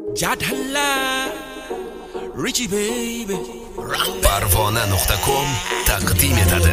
Jadhalla Richie baby Parvona.com taqdim etadi.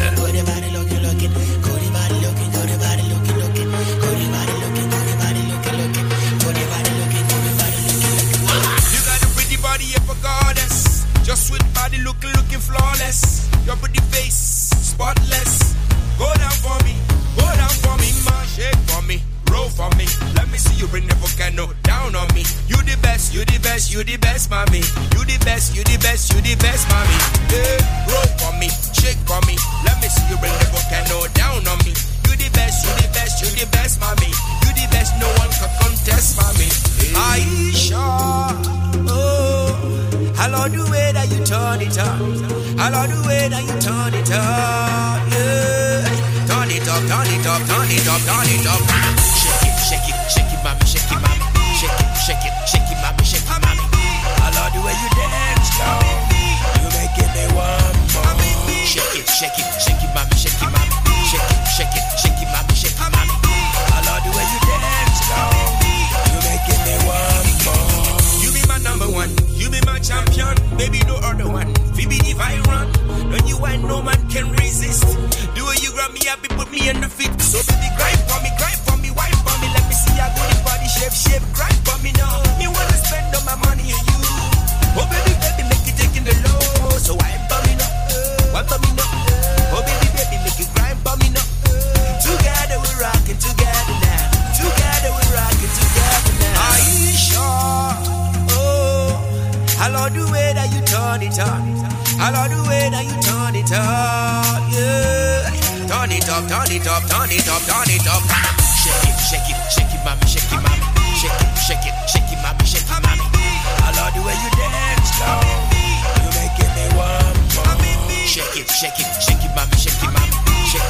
You got a pretty body of a goddess, just with body looking flawless. Your pretty face, spotless. Go down for me, ma. Shake for me, roll for me. Let me see you bring the volcano down on me. You the best, mommy. You the best, mommy. Yeah, roll for me, shake for me. Let me see you bring the volcano down on me. You the best, mommy. You the best, no one can contest, mommy. Aisha, oh, I love the way that you turn it up. I love the way that you turn it up, yeah. Turn it up. Shake it, mommy. Shake it, mommy. I love the way you dance, girl. You making me want more. Shake it, mommy. Shake it, mommy. I love the way you dance, girl. You making me want more. You be my number one. You be my champion. Baby, no other one. Phoebe, if I run, when you wine, no man can resist. The way you grab me up, you put me in the fit. So baby, grind for me, wine for me. Let me see your good body shape. Grind for me now. Me wanna spend all my money on you. Oh baby, make it taking the low. So wine for me now. Oh baby, make it grind for me now. Together we're rocking together now. Aisha, oh, I love the way that you turn it on. I love the way that you turn it up, yeah. Turn it up. Shake it, mommy. Shake it, mommy. I love the way you dance, girl. You making me want more. Shake it, mommy. Shake it, mommy.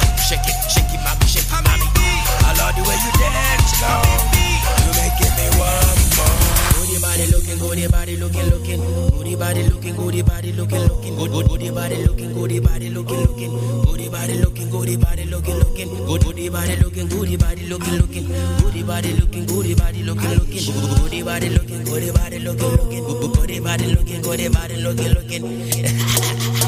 I love the way you dance, girl. You making me want more. Good body looking. Good body looking. Good body looking. Good body looking. Good body looking. Good body looking. Good body looking. Good body looking. Good body looking. Good body looking. Good body looking. Good body looking. Good body looking. Good body looking. Good body looking. Good body looking.